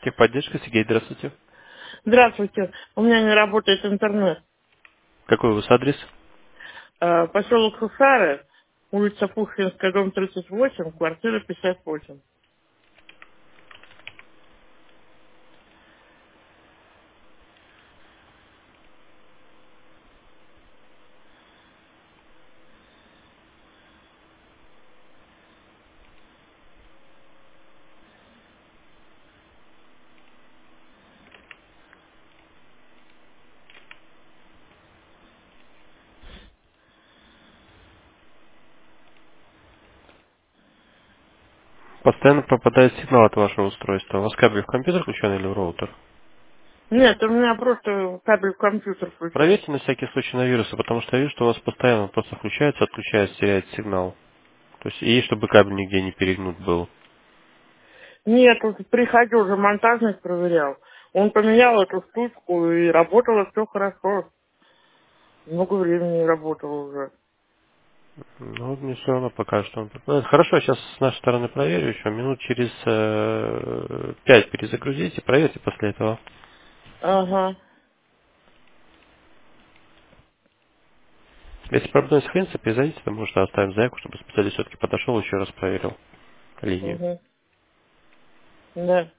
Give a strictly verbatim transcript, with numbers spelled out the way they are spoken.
Техподдержка, Сергей, здравствуйте. Здравствуйте. У меня не работает интернет. Какой у вас адрес? Э, Поселок Хусары, улица Пушкинская, дом тридцать восемь, квартира пятьдесят восемь. Постоянно пропадает сигнал от вашего устройства. У вас кабель в компьютер включен или в роутер? Нет, у меня просто кабель в компьютер включен. Проверьте на всякий случай на вирусы, потому что я вижу, что у вас постоянно просто включается, отключается, теряет сигнал. То есть, и чтобы кабель нигде не перегнут был. Нет, вот приходил уже монтажник проверял. Он поменял эту штучку и работало все хорошо. Много времени работало уже. Ну, мне все равно пока что. он- Ну, это хорошо, сейчас с нашей стороны проверю еще. Минут через э, пять перезагрузите, проверьте после этого. Ага. Если проблема сохранится, перезвоните, то можно оставим заявку, чтобы специалист все-таки подошел и еще раз проверил линию. Угу. Да.